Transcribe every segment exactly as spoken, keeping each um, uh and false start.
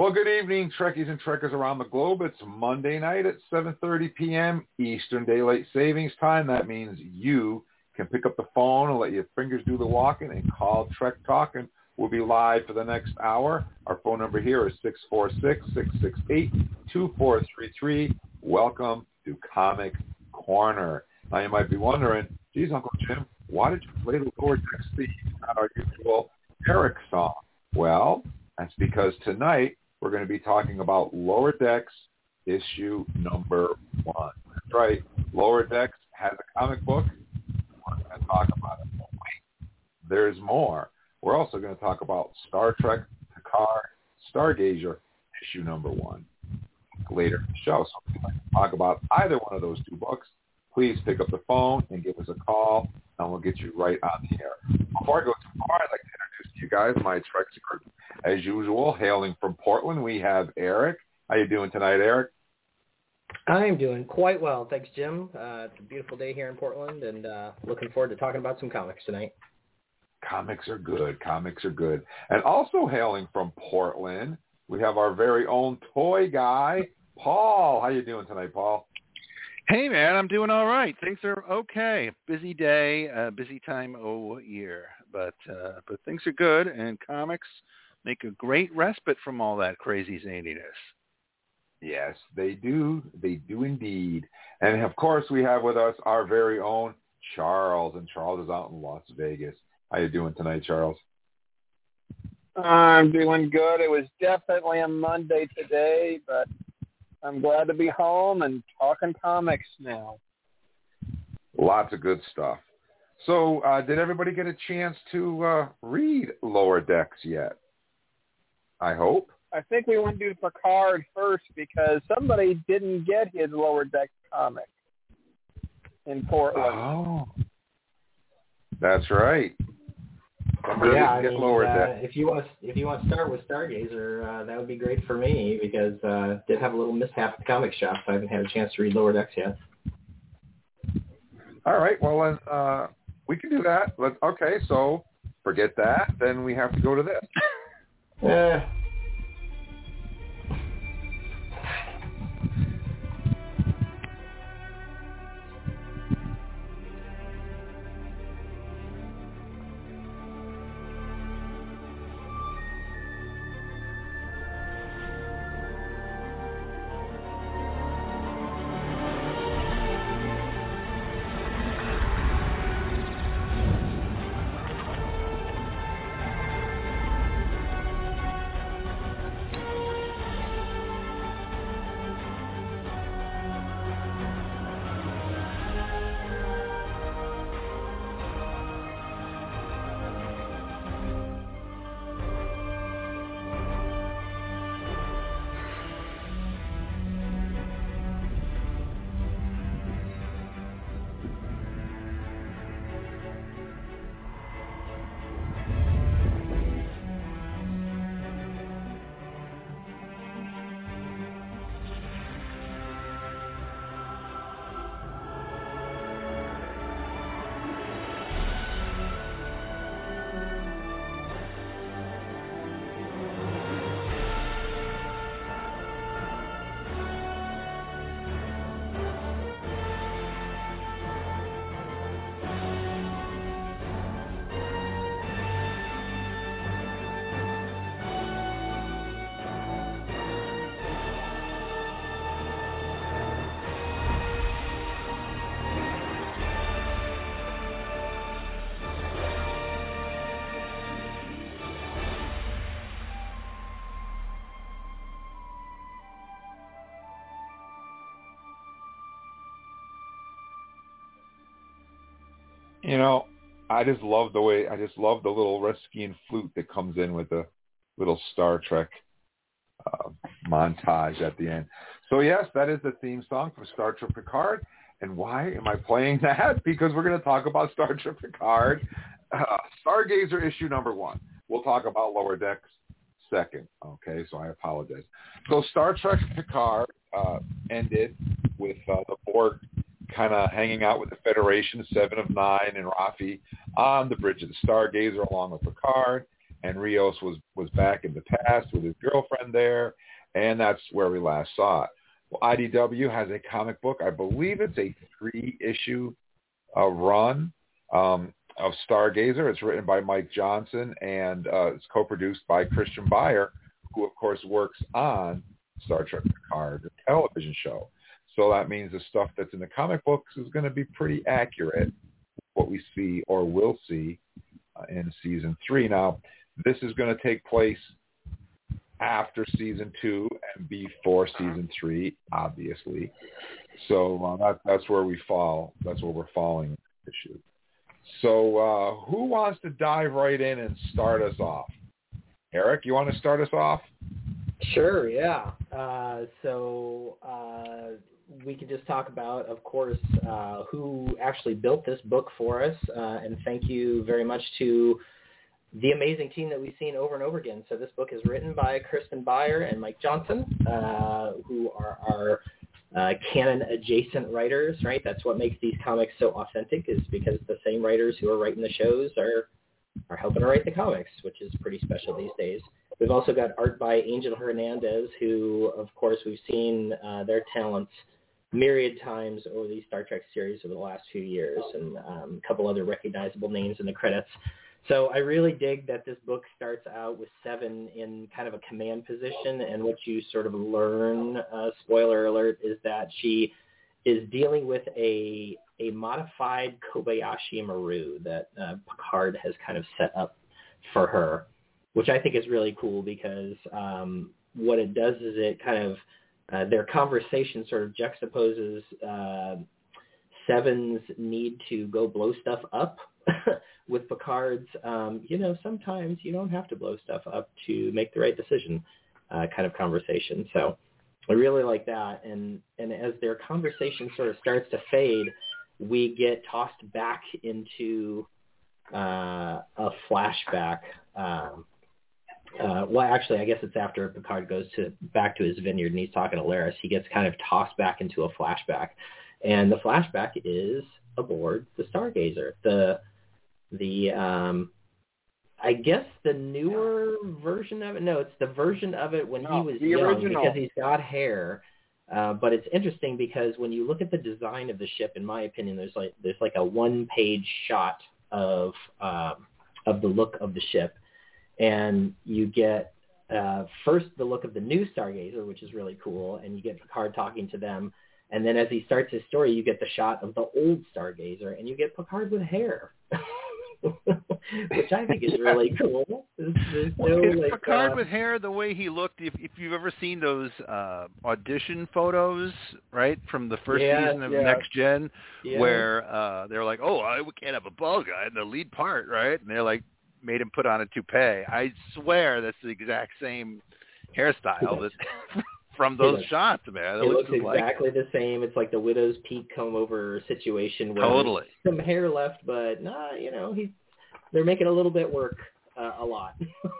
Well, good evening, Trekkies and Trekkers around the globe. It's Monday night at seven thirty p.m. Eastern Daylight Savings Time. That means you can pick up the phone and let your fingers do the walking and call Trek Talking. We'll be live for the next hour. Our phone number here is six four six, six six eight, two four three three. Welcome to Comic Corner. Now, you might be wondering, geez, Uncle Jim, why did you play the Lower Decks theme, not our usual Eric song? Well, that's because tonight we're going to be talking about Lower Decks issue number one. That's right. Lower Decks has a comic book. We're going to talk about it. But wait, there's more. We're also going to talk about Star Trek Picard Stargazer issue number one later in the show. So if you'd like to talk about either one of those two books, please pick up the phone and give us a call, and we'll get you right on the air. Before I go too far, I'd like to introduce to you guys my Trek secret. As usual, hailing from Portland, we have Eric. How you doing tonight, Eric? I'm doing quite well. Thanks, Jim. Uh, it's a beautiful day here in Portland, and uh, looking forward to talking about some comics tonight. Comics are good. Comics are good. And also hailing from Portland, we have our very own toy guy, Paul. How you doing tonight, Paul? Hey, man, I'm doing all right. Things are okay. Busy day, uh, busy time of year, but uh, but things are good, and comics make a great respite from all that crazy zaniness. Yes, they do. They do indeed. And, of course, we have with us our very own Charles, and Charles is out in Las Vegas. How you doing tonight, Charles? I'm doing good. It was definitely a Monday today, but I'm glad to be home and talking comics now. Lots of good stuff. So uh, did everybody get a chance to uh, read Lower Decks yet? I hope. I think we want to do Picard first because somebody didn't get his Lower Decks comic in Portland. Oh, that's right. Somebody yeah, didn't I get mean, Lower uh, Decks. if you want, if you want to start with Stargazer, uh, that would be great for me because uh, did have a little mishap at the comic shop. So I haven't had a chance to read Lower Decks yet. All right. Well, then uh, we can do that. Let's, okay. So forget that. Then we have to go to this. Uh, You know, I just love the way, I just love the little Reskian flute that comes in with the little Star Trek uh, montage at the end. So, yes, that is the theme song for Star Trek Picard. And why am I playing that? Because we're going to talk about Star Trek Picard, uh, Stargazer issue number one. We'll talk about Lower Decks second. Okay, so I apologize. So Star Trek Picard uh, ended with uh, the Borg kind of hanging out with the Federation, Seven of Nine and Rafi on the bridge of the Stargazer along with Picard. and Rios was, was back in the past with his girlfriend there, and that's where we last saw it. Well, I D W has a comic book. I believe it's a three-issue uh, run um, of Stargazer. It's written by Mike Johnson, and uh, it's co-produced by Christian Beyer, who, of course, works on Star Trek Picard, the television show. So that means the stuff that's in the comic books is going to be pretty accurate, what we see or will see uh, in season three. Now, this is going to take place after season two and before season three, obviously. So uh, that, that's where we fall. That's where we're falling issue. So uh, who wants to dive right in and start us off? Eric, you want to start us off? Sure, yeah. Uh, so uh, we could just talk about, of course, uh, who actually built this book for us. Uh, and thank you very much to the amazing team that we've seen over and over again. So this book is written by Kristen Beyer and Mike Johnson, uh, who are our uh, canon-adjacent writers, right? That's what makes these comics so authentic, is because the same writers who are writing the shows are are helping to write the comics, which is pretty special these days. We've also got art by Angel Hernandez, who, of course, we've seen uh, their talents myriad times over these Star Trek series over the last few years, and um, a couple other recognizable names in the credits. So I really dig that this book starts out with Seven in kind of a command position, and what you sort of learn, uh, spoiler alert, is that she is dealing with a a modified Kobayashi Maru that uh, Picard has kind of set up for her, which I think is really cool because um, what it does is it kind of, uh, their conversation sort of juxtaposes uh, Seven's need to go blow stuff up with Picard's, um, you know, sometimes you don't have to blow stuff up to make the right decision uh, kind of conversation. So I really like that. And, and as their conversation sort of starts to fade, we get tossed back into uh, a flashback. Um, uh, well, actually, I guess it's after Picard goes to back to his vineyard and he's talking to Laris. He gets kind of tossed back into a flashback. And the flashback is aboard the Stargazer. The, the um, I guess the newer version of it. No, it's the version of it when no, he was the young original. because he's got hair. Uh, but it's interesting because when you look at the design of the ship, in my opinion, there's like there's like a one-page shot of um, of the look of the ship, and you get uh, first the look of the new Stargazer, which is really cool, and you get Picard talking to them, and then as he starts his story, you get the shot of the old Stargazer, and you get Picard with hair. Which I think is really cool. There's, there's no, Is like, Picard uh, with hair the way he looked? If, if you've ever seen those uh, audition photos, right, from the first Yeah, season of yeah. Next Gen, yeah. where uh, they're like, "Oh, I, we can't have a bald guy in the lead part," right? And they're like, made him put on a toupee. I swear that's the exact same hairstyle that from those looks- shots, man. It, It looks looks just exactly the same. It's like the widow's peak comb over situation where Totally. there's some hair left, but nah, you know, he's they're making a little bit work uh, a lot.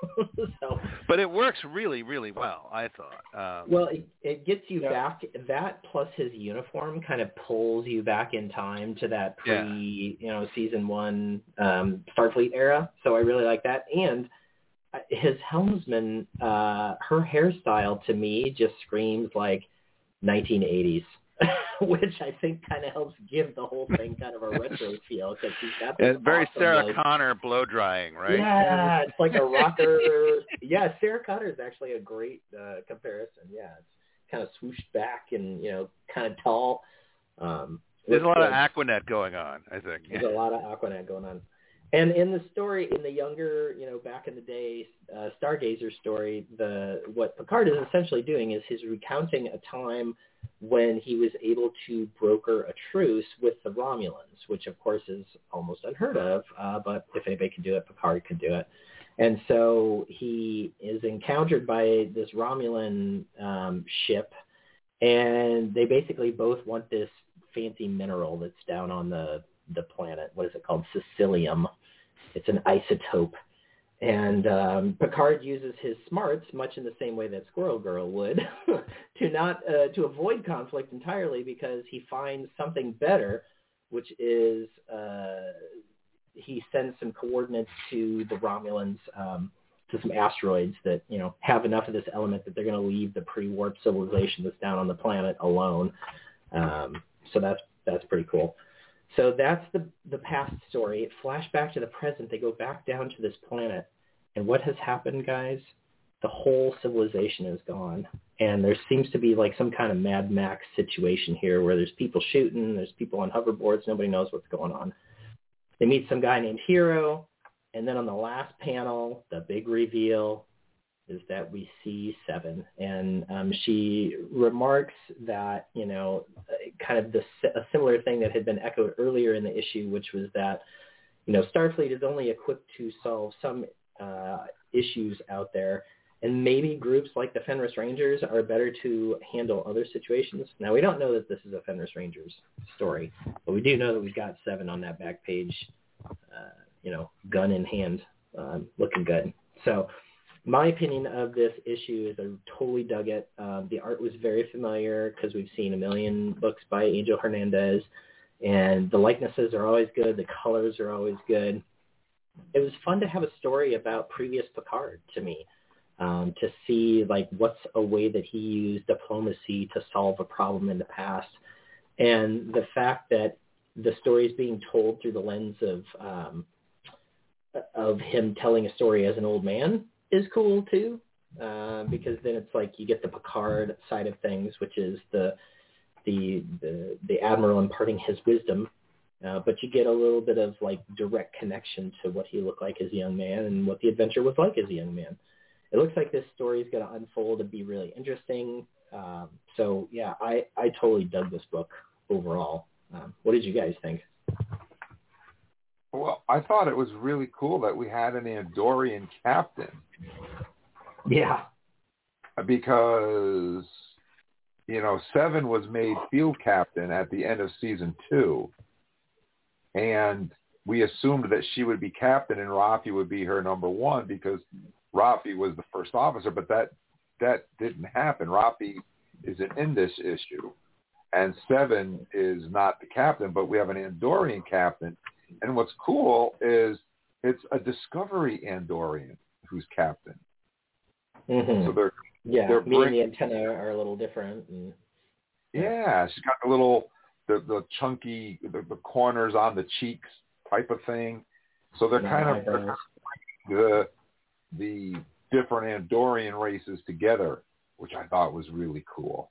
So, but it works really, really well, I thought. Um, well, it, it gets you Yeah. back. That plus his uniform kind of pulls you back in time to that pre, you know, season one um, Starfleet era. So I really like that. And his helmsman, uh, her hairstyle to me just screams like nineteen eighties, which I think kind of helps give the whole thing kind of a retro feel because he's got this and very awesome, Sarah like, Connor blow drying, right? Yeah, it's like a rocker. Yeah, Sarah Connor is actually a great uh, comparison. Yeah, it's kind of swooshed back and, you know, kind of tall. Um, There's a lot good. of Aquanet going on, I think. There's a lot of Aquanet going on. And in the story, in the younger, you know, back in the day, uh, Stargazer story, the what Picard is essentially doing is he's recounting a time when he was able to broker a truce with the Romulans, which of course is almost unheard of, uh, but if anybody can do it, Picard could do it. And so he is encountered by this Romulan um, ship, and they basically both want this fancy mineral that's down on the the planet. What is it called? Sicilium. It's an isotope. And um, Picard uses his smarts, much in the same way that Squirrel Girl would, to not uh, to avoid conflict entirely because he finds something better, which is uh, he sends some coordinates to the Romulans um, to some asteroids that, you know, have enough of this element that they're going to leave the pre-warp civilization that's down on the planet alone. Um, so that's that's pretty cool. So that's the the past story. Flashback to the present. They go back down to this planet, and what has happened, guys? The whole civilization is gone, and there seems to be like some kind of Mad Max situation here where there's people shooting, there's people on hoverboards, nobody knows what's going on. They meet some guy named Hero, and then on the last panel, the big reveal is that we see Seven, and um, she remarks that, you know, kind of the, a similar thing that had been echoed earlier in the issue, which was that, you know, Starfleet is only equipped to solve some uh, issues out there, and maybe groups like the Fenris Rangers are better to handle other situations. Now, we don't know that this is a Fenris Rangers story, but we do know that we've got Seven on that back page, uh, you know, gun in hand, um, looking good. So my opinion of this issue is I totally dug it. Um, the art was very familiar because we've seen a million books by Angel Hernandez, and the likenesses are always good. The colors are always good. It was fun to have a story about previous Picard to me. Um, to see like what's a way that he used diplomacy to solve a problem in the past. And the fact that the story is being told through the lens of um, of him telling a story as an old man is cool too, uh, because then it's like you get the Picard side of things, which is the the the, the Admiral imparting his wisdom, uh, but you get a little bit of like direct connection to what he looked like as a young man and what the adventure was like as a young man. It looks like this story is going to unfold and be really interesting. Um, so, yeah, I, I totally dug this book overall. Um, what did you guys think? Well, I thought it was really cool that we had an Andorian captain. Yeah. Because, you know, Seven was made field captain at the end of season two. And we assumed that she would be captain and Rafi would be her number one because Rafi was the first officer, but that that didn't happen. Rafi isn't in this issue, and Seven is not the captain, but we have an Andorian captain. And what's cool is it's a Discovery Andorian who's captain. Mm-hmm. So they're yeah, they're me bring, and the antenna are a little different. And, yeah. yeah, she's got the little the the chunky the, the corners on the cheeks type of thing. So they're yeah, kind of the the different Andorian races together, which I thought was really cool.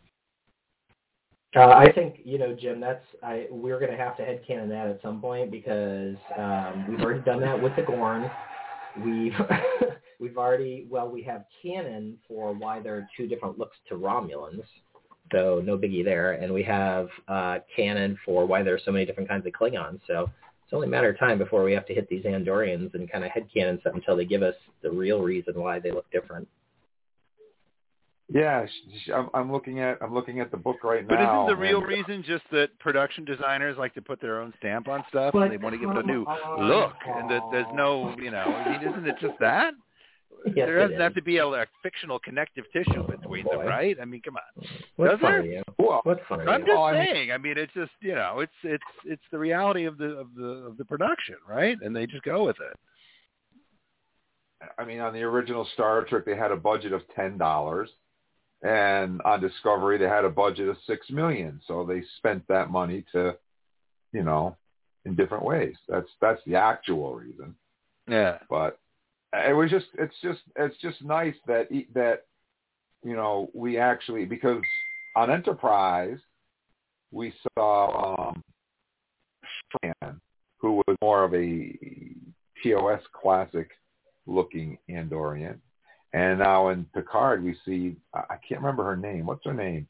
Uh, I think, you know, Jim, that's I, we're going to have to headcanon that at some point because um, we've already done that with the Gorn. We've we've already, well, we have canon for why there are two different looks to Romulans, so no biggie there. And we have uh, canon for why there are so many different kinds of Klingons, so it's only a matter of time before we have to hit these Andorians and kind of headcanon stuff until they give us the real reason why they look different. Yeah, I'm, I'm looking at I'm looking at the book right but now. But isn't the real and, reation just that production designers like to put their own stamp on stuff but and they want to give it a new look, and that there's no, you know, I mean, isn't it just that? Yes, there doesn't is. have to be a, a fictional connective tissue between Boy. them, right? I mean, come on. What's Does fun there? of you? Well, What's fun of I'm you? just well, I mean, saying. I mean, it's just, you know, it's it's it's the reality of the of the of the production, right? And they just go with it. I mean, on the original Star Trek, they had a budget of ten dollars, and on Discovery, they had a budget of six million. So they spent that money to, you know, in different ways. That's that's the actual reason. Yeah. But it was just it's just it's just nice that that you know we actually, because on Enterprise we saw um, Shran, who was more of a T O S classic looking Andorian, and now in Picard we see, I can't remember her name. What's her name?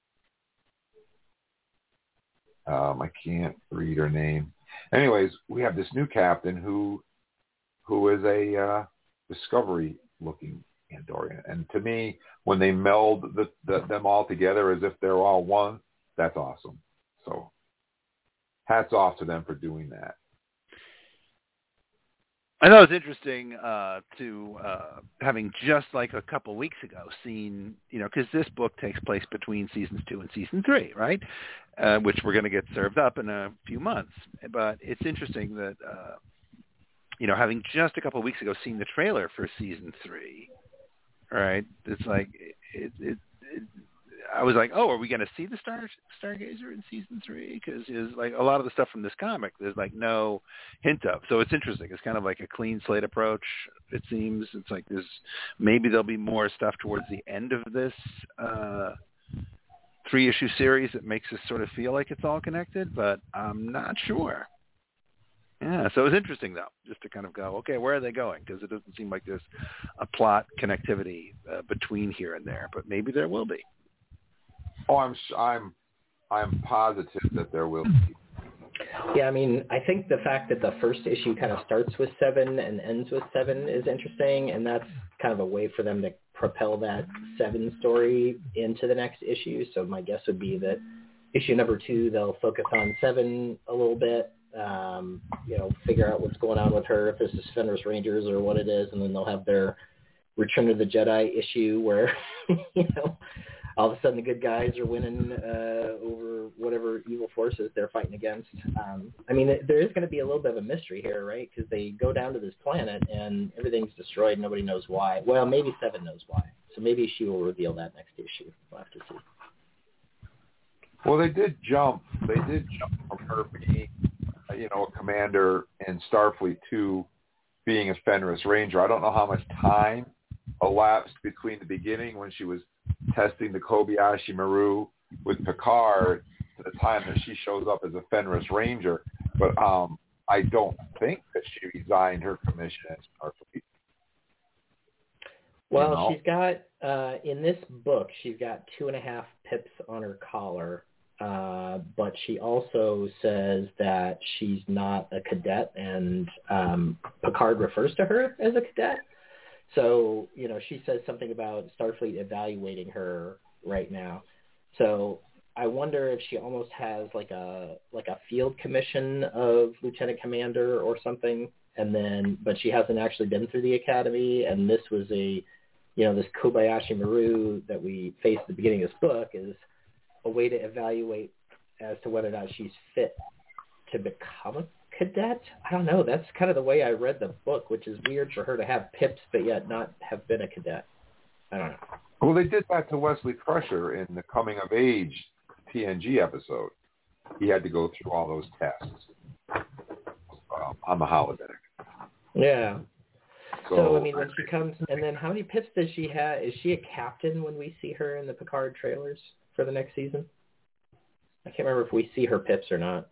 Um, I can't read her name. Anyways, we have this new captain who who is a uh, Discovery looking Andorian, and to me, when they meld the, the, them all together as if they're all one, that's awesome. So hats off to them for doing that. I thought it was interesting uh, to uh, having just like a couple weeks ago seen, you know, because this book takes place between seasons two and season three, right? Uh, which we're going to get served up in a few months. But it's interesting that, uh, you know, having just a couple of weeks ago seen the trailer for season three, right? It's like it, it, it I was like, oh, are we going to see the Star Stargazer in season three? Because is like a lot of the stuff from this comic, there's like no hint of. So it's interesting. It's kind of like a clean slate approach. It seems it's like there's maybe there'll be more stuff towards the end of this uh, three issue series that makes us sort of feel like it's all connected, but I'm not sure. Yeah, so it was interesting though, just to kind of go, okay, where are they going? Because it doesn't seem like there's a plot connectivity uh, between here and there, but maybe there will be. Oh, I'm I'm I'm positive that there will be. Yeah, I mean, I think the fact that the first issue kind of starts with seven and ends with seven is interesting, and that's kind of a way for them to propel that seven story into the next issue. So my guess would be that issue number two, they'll focus on seven a little bit, um, you know, figure out what's going on with her, if this is Fenris Rangers or what it is, and then they'll have their Return of the Jedi issue where, you know, all of a sudden the good guys are winning uh, over whatever evil forces they're fighting against. Um, I mean, there is going to be a little bit of a mystery here, right? Because they go down to this planet and everything's destroyed. Nobody knows why. Well, maybe Seven knows why. So maybe she will reveal that next issue. We'll have to see. Well, they did jump. They did jump from her being, you know, a commander in Starfleet to being a Fenris Ranger. I don't know how much time elapsed between the beginning when she was testing the Kobayashi Maru with Picard to the time that she shows up as a Fenris Ranger. But um, I don't think that she resigned her commission at Starfleet. Well, you know? she's got, uh, in this book, she's got two and a half pips on her collar, uh, but she also says that she's not a cadet, and um, Picard refers to her as a cadet. So, you know, she says something about Starfleet evaluating her right now. So I wonder if she almost has like a like a field commission of lieutenant commander or something, and then but she hasn't actually been through the academy, and this was a, you know, this Kobayashi Maru that we face at the beginning of this book is a way to evaluate as to whether or not she's fit to become a cadet. I don't know. That's kind of the way I read the book, which is weird for her to have pips but yet not have been a cadet. I don't know. Well, they did that to Wesley Crusher in the Coming of Age T N G episode. He had to go through all those tests um, on the holodeck. Yeah. So, So, I mean, when she comes, and then how many pips does she have? Is she a captain when we see her in the Picard trailers for the next season? I can't remember if we see her pips or not.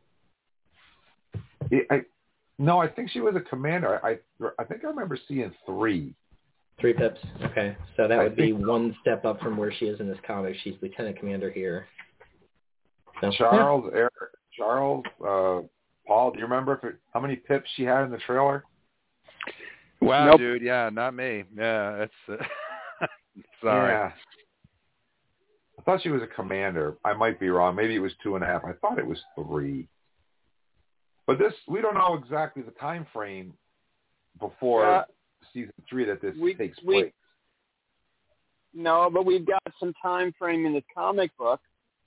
I, no, I think she was a commander. I I think I remember seeing three. Three pips. Okay, so that I would be think- one step up from where she is in this comic. She's lieutenant commander here. So, Charles, Eric, Charles, uh, Paul. Do you remember if it, how many pips she had in the trailer? Wow, Nope. dude. Yeah, not me. Yeah, that's uh, sorry. Yeah. I thought she was a commander. I might be wrong. Maybe it was two and a half. I thought it was three. But this, we don't know exactly the time frame before Uh, season three that this we- takes we- place. No, but we've got some time frame in the comic book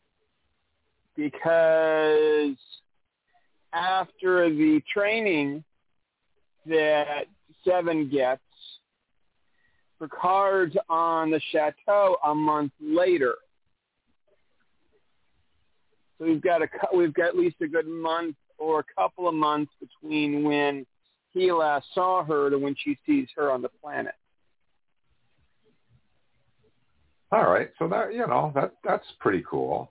because after the training that Seven gets, Picard's on the chateau a month later. So we've got a cou- we've got at least a good month or a couple of months between when he last saw her to when she sees her on the planet. All right, so that you know that that's pretty cool.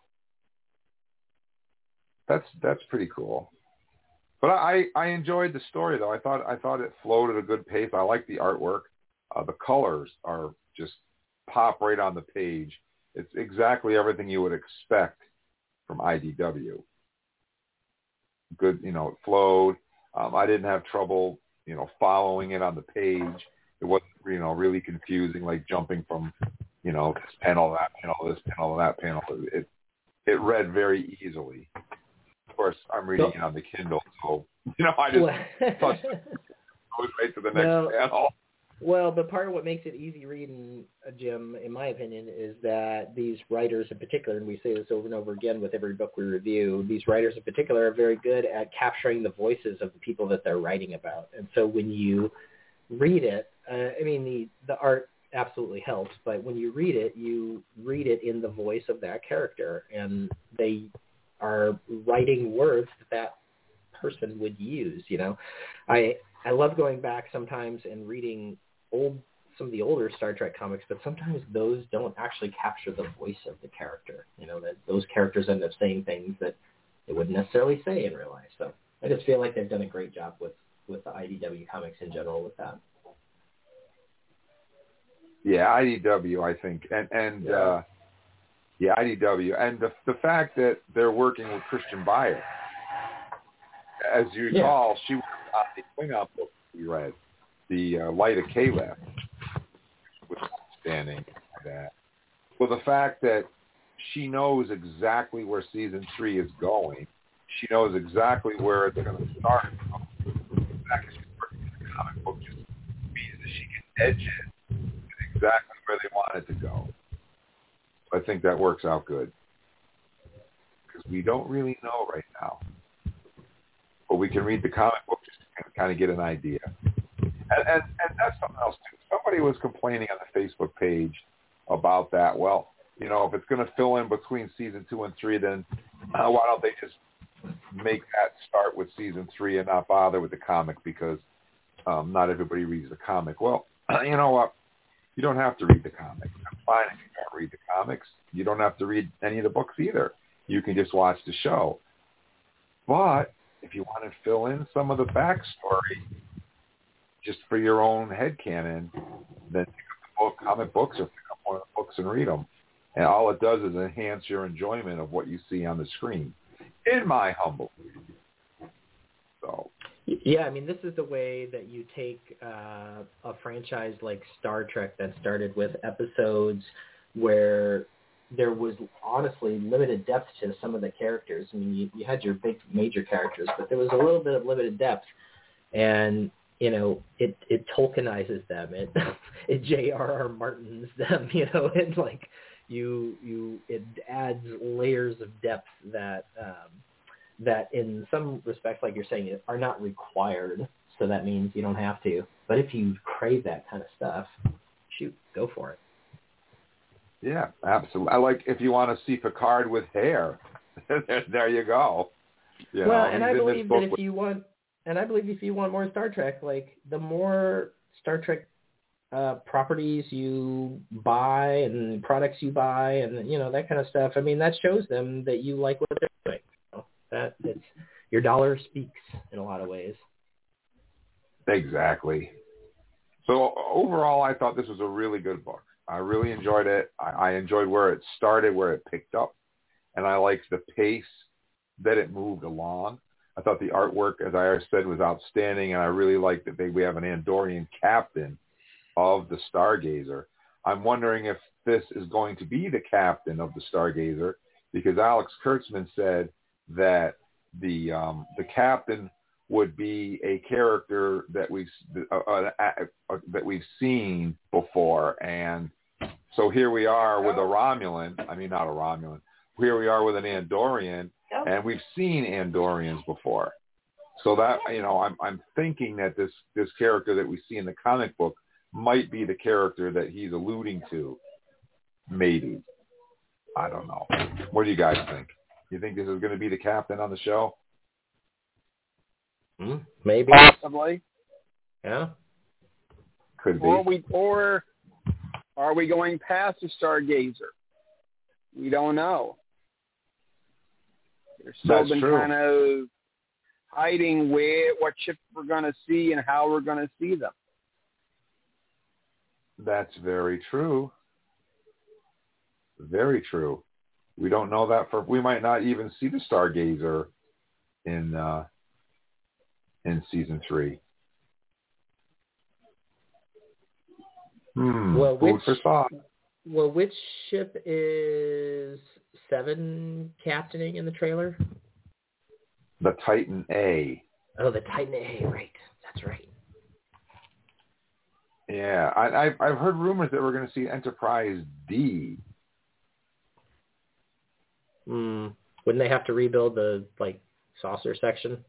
That's that's pretty cool. But I, I enjoyed the story though. I thought I thought it flowed at a good pace. I like the artwork. Uh, the colors are just pop right on the page. It's exactly everything you would expect from I D W. Good, you know, it flowed. Um, I didn't have trouble, you know, following it on the page. It wasn't, you know, really confusing, like jumping from, you know, this panel, that panel, this panel, that panel. It it read very easily. Of course, I'm reading it on the Kindle, so you know, I just touched it right to the next Well, panel. Well, but part of what makes it easy reading, uh, Jim, in my opinion, is that these writers in particular, and we say this over and over again with every book we review, these writers in particular are very good at capturing the voices of the people that they're writing about. And so when you read it, uh, I mean, the, the art absolutely helps, but when you read it, you read it in the voice of that character, and they are writing words that that person would use, you know. I I love going back sometimes and reading old some of the older Star Trek comics, but sometimes those don't actually capture the voice of the character. You know, that those characters end up saying things that they wouldn't necessarily say in real life. So I just feel like they've done a great job with, with the I D W comics in general with that. Yeah, I D W, I think, and and Yeah. uh, yeah, I D W, and the the fact that they're working with Christian Byer, as you Yeah. recall, she was on the Klingon book we read, the uh, Light of Caleb, was standing that. Well, the fact that she knows exactly where season three is going, she knows exactly where they're going to start. The fact that she's working in the comic book just means that she can edge it exactly where they want it to go. I think that works out good because we don't really know right now, but we can read the comic book just to kind of get an idea. And, and, and that's something else too. Somebody was complaining on the Facebook page about that. Well, you know, if it's going to fill in between season two and three, then uh, why don't they just make that start with season three and not bother with the comic because um, not everybody reads the comic. Well, you know what? You don't have to read the comics. I'm fine if you can't read the comics. You don't have to read any of the books either. You can just watch the show. But if you want to fill in some of the backstory just for your own headcanon, then pick up the book, comic books or pick up one of the books and read them. And all it does is enhance your enjoyment of what you see on the screen, in my humble opinion. So. Yeah, I mean, this is the way that you take uh, a franchise like Star Trek that started with episodes where there was honestly limited depth to some of the characters. I mean, you, you had your big major characters, but there was a little bit of limited depth. And, you know, it, it Tolkienizes them. It, it J R R Martins them, you know, and like you, you, it adds layers of depth that, um, that in some respects, like you're saying, are not required. So that means you don't have to. But if you crave that kind of stuff, shoot, go for it. Yeah, absolutely. I like if you want to see Picard with hair, there you go. You well, know, and he's I in believe this that book if with- you want, and I believe if you want more Star Trek, like the more Star Trek uh, properties you buy and products you buy, and you know that kind of stuff. I mean, that shows them that you like what they're doing. You know, that it's your dollar speaks in a lot of ways. Exactly. So overall, I thought this was a really good book. I really enjoyed it. I, I enjoyed where it started, where it picked up, and I liked the pace that it moved along. I thought the artwork, as I said, was outstanding, and I really liked that they, we have an Andorian captain of the Stargazer. I'm wondering if this is going to be the captain of the Stargazer, because Alex Kurtzman said that the um, the captain would be a character that we've uh, uh, uh, that we've seen before, and so here we are with a Romulan. I mean, not a Romulan. Here we are with an Andorian, and we've seen Andorians before. So that, you know, I'm I'm thinking that this this character that we see in the comic book might be the character that he's alluding to. Maybe. I don't know. What do you guys think? You think this is going to be the captain on the show? Mm, maybe. Possibly. Yeah. Could be. Or we or are we going past the Stargazer? We don't know. They're still That's been true. kind of hiding where what ships we're going to see and how we're going to see them. That's very true. Very true. We don't know that for. We might not even see the Stargazer in uh, in season three. Hmm. Well, Food which for thought. well, which ship is Seven captaining in the trailer? The Titan A. Oh, the Titan A, right. That's right. Yeah, I, I've I've heard rumors that we're going to see Enterprise D. Hmm. Wouldn't they have to rebuild the like saucer section?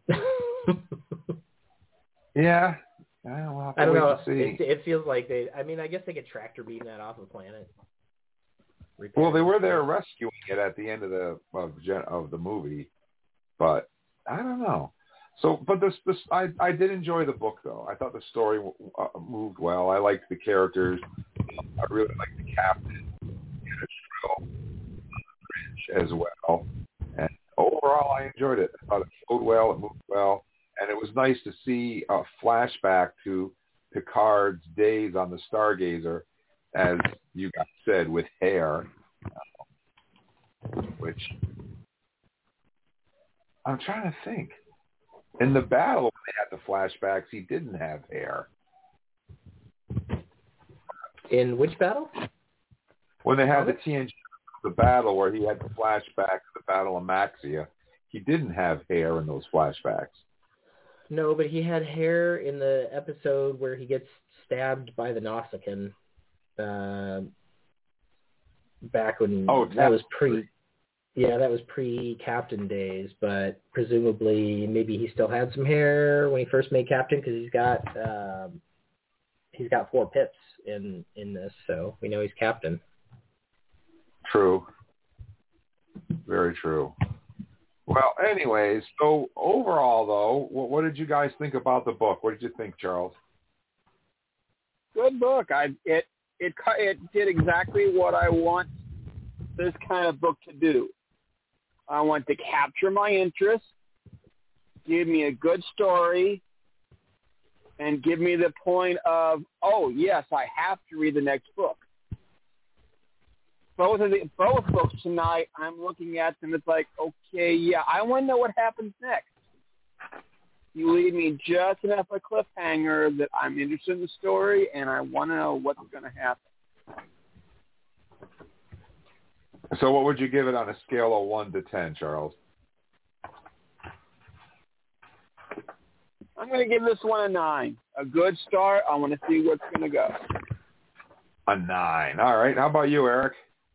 Yeah. I don't know. I don't know. See. It, it feels like they. I mean, I guess they could tractor beam that off the planet. Repair Well, they it. were there rescuing it at the end of the of, gen- of the movie, but I don't know. So, but this this I I did enjoy the book though. I thought the story uh, moved well. I liked the characters. I really liked the captain, Trill, as well. And overall, I enjoyed it. I thought it flowed well. It moved well. And it was nice to see a flashback to Picard's days on the Stargazer, as you guys said, with hair, uh, which I'm trying to think. In the battle, when they had the flashbacks, he didn't have hair. In which battle? When they had the T N G, the battle where he had the flashback to the Battle of Maxia, he didn't have hair in those flashbacks. No, but he had hair in the episode where he gets stabbed by the Nausicaan. Uh, back when oh, that was pre, yeah, that was pre-Captain days. But presumably, maybe he still had some hair when he first made Captain because he's got um, he's got four pips in in this, so we know he's Captain. True. Very true. Well, anyways, so overall, though, what, what did you guys think about the book? What did you think, Charles? Good book. I it it it did exactly what I want this kind of book to do. I want to capture my interest, give me a good story, and give me the point of, oh yes, I have to read the next book. Both of the both books tonight, I'm looking at them. It's like, okay, yeah, I want to know what happens next. You leave me just enough of a cliffhanger that I'm interested in the story, and I want to know what's going to happen. So, what would you give it on a scale of one to ten, Charles? I'm going to give this one a nine. A good start. I want to see what's going to go. A nine. All right. How about you, Eric?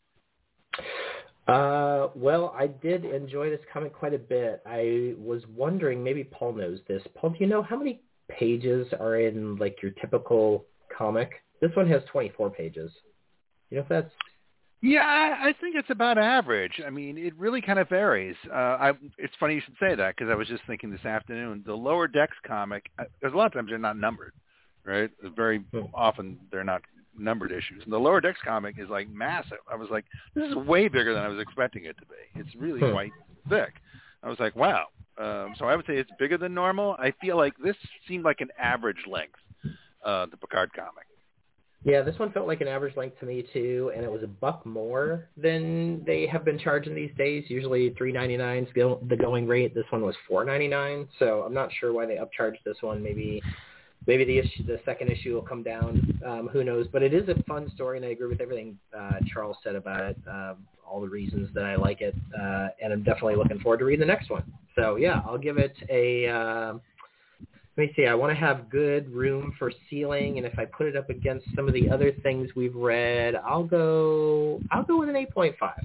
Uh, well, I did enjoy this comic quite a bit. I was wondering, maybe Paul knows this. Paul, do you know how many pages are in like your typical comic? This one has twenty-four pages. You know if that's... Yeah, I, I think it's about average. I mean, it really kind of varies. Uh, I, it's funny you should say that because I was just thinking this afternoon, the Lower Decks comic, there's a lot of times they're not numbered, right? Very often they're not numbered issues. And the Lower Decks comic is like massive. I was like, this is way bigger than I was expecting it to be. It's really hmm. quite thick. I was like, wow. Um, so I would say it's bigger than normal. I feel like this seemed like an average length, uh, the Picard comic. Yeah, this one felt like an average length to me too, and it was a buck more than they have been charging these days. Usually three ninety-nine is the going rate. This one was four ninety-nine, so I'm not sure why they upcharged this one. Maybe maybe the issue, the second issue will come down. Um, who knows? But it is a fun story, and I agree with everything uh, Charles said about it. Um, all the reasons that I like it, uh, and I'm definitely looking forward to reading the next one. So yeah, I'll give it a. Uh, Let me see. I want to have good room for ceiling, and if I put it up against some of the other things we've read, I'll go. I'll go with an eight point five.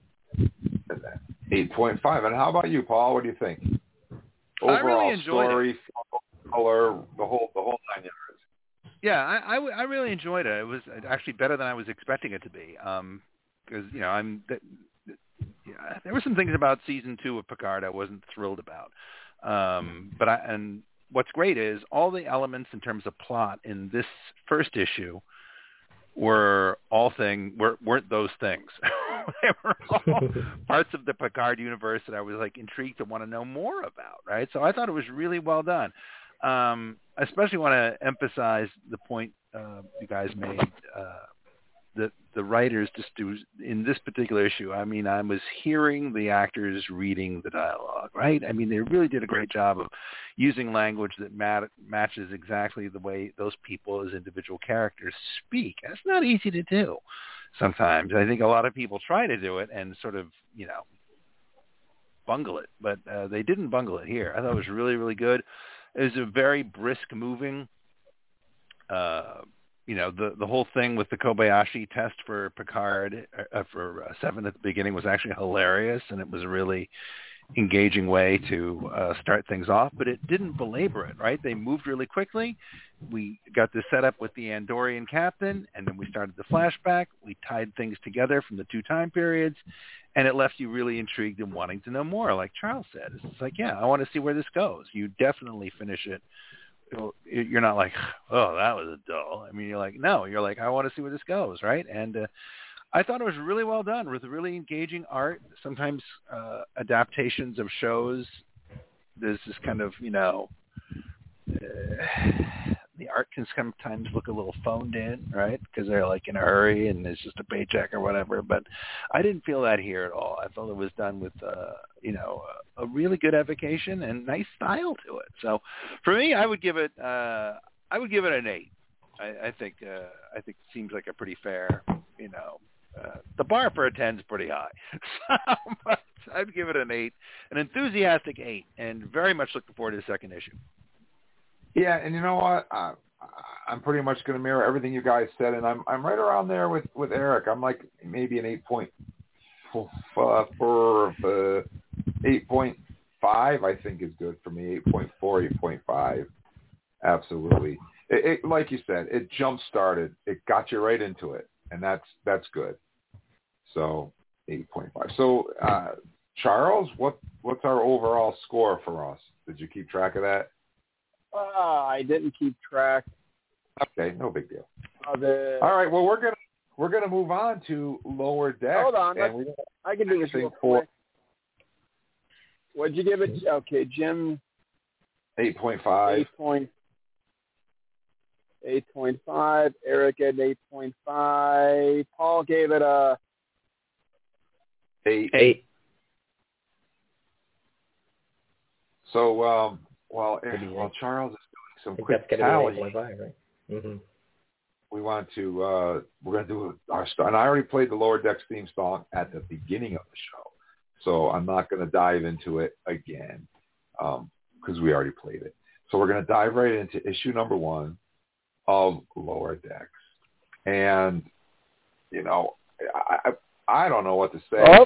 Eight point five. And how about you, Paul? What do you think? Overall I really enjoyed story, it. color, the whole the whole nine yards. Yeah, I, I, I really enjoyed it. It was actually better than I was expecting it to be. Um, because you know, I'm. Th- yeah, there were some things about season two of Picard I wasn't thrilled about. Um, but I and. What's great is all the elements in terms of plot in this first issue were all thing were, weren't those things. They were all parts of the Picard universe that I was like intrigued to want to know more about. Right, so I thought it was really well done. Um, I especially want to emphasize the point uh, you guys made. Uh, that the writers just do in this particular issue. I mean, I was hearing the actors reading the dialogue, right? I mean, they really did a great job of using language that mat- matches exactly the way those people as individual characters speak. That's not easy to do sometimes. I think a lot of people try to do it and sort of, you know, bungle it, but uh, they didn't bungle it here. I thought it was really, really good. It was a very brisk moving, uh, you know, the the whole thing with the Kobayashi test for Picard uh, for uh, Seven at the beginning was actually hilarious, and it was a really engaging way to uh, start things off, but it didn't belabor it, right? They moved really quickly. We got this set up with the Andorian captain, and then we started the flashback. We tied things together from the two time periods, and it left you really intrigued and wanting to know more, like Charles said. It's like, yeah, I want to see where this goes. You definitely finish it. You're not like, oh, that was a dull. I mean, you're like, no, you're like, I want to see where this goes, right? And uh, I thought it was really well done with really engaging art. Sometimes uh, adaptations of shows, there's this kind of, you know, uh, the art can sometimes look a little phoned in, right? Because they're like in a hurry and it's just a paycheck or whatever. But I didn't feel that here at all. I felt it was done with, uh, you know, a really good evocation and nice style to it. So for me, I would give it, uh, I would give it an eight. I, I think, uh, I think it seems like a pretty fair, you know. Uh, the bar for a ten is pretty high, so, but I'd give it an eight, an enthusiastic eight, and very much looking forward to the second issue. Yeah, and you know what? Uh, I'm pretty much going to mirror everything you guys said, and I'm I'm right around there with, with Eric. I'm like maybe an eight point four, uh, eight point five. I think is good for me. Eight point four, eight point five, absolutely. It, it, like you said, it jump started. It got you right into it, and that's that's good. So eight point five. So uh, Charles, what what's our overall score for us? Did you keep track of that? Uh, I didn't keep track. Okay, no big deal. Uh, the... All right, well we're gonna we're gonna move on to Lower Decks. Hold on, and we I can do this real for quick. What'd you give it? Okay, Jim. Eight point five. Eight point. Eight point five. Eric at eight point five. Paul gave it a eight. Eight. So, um, well, while Charles is doing some quick that's tally, eight point five, right? Mm-hmm. we want to uh, we're going to do our start. And I already played the Lower Decks theme song at the beginning of the show, so I'm not going to dive into it again because um, we already played it. So we're going to dive right into issue number one of Lower Decks, and you know, I I, I don't know what to say. Oh.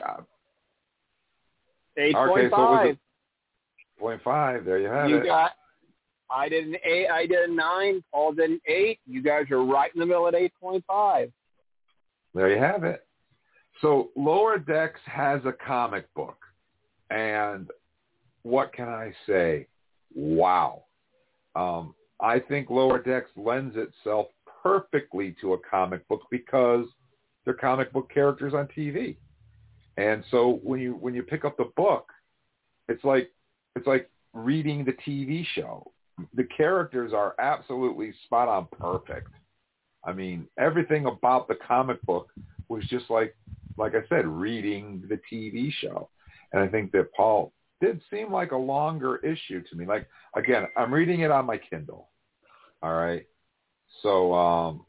Eight okay, point so five. it was eight point five. There you have you it. Got, I did an eight. I did a nine. Paul did an eight. You guys are right in the middle at eight point five. There you have it. So Lower Decks has a comic book, and what can I say? Wow. Um, I think Lower Decks lends itself perfectly to a comic book because they're comic book characters on T V. And so when you when you pick up the book, it's like it's like reading the T V show. The characters are absolutely spot on perfect. I mean, everything about the comic book was just like like I said, reading the T V show. And I think that Paul did seem like a longer issue to me. Like, again, I'm reading it on my Kindle. All right. So, um,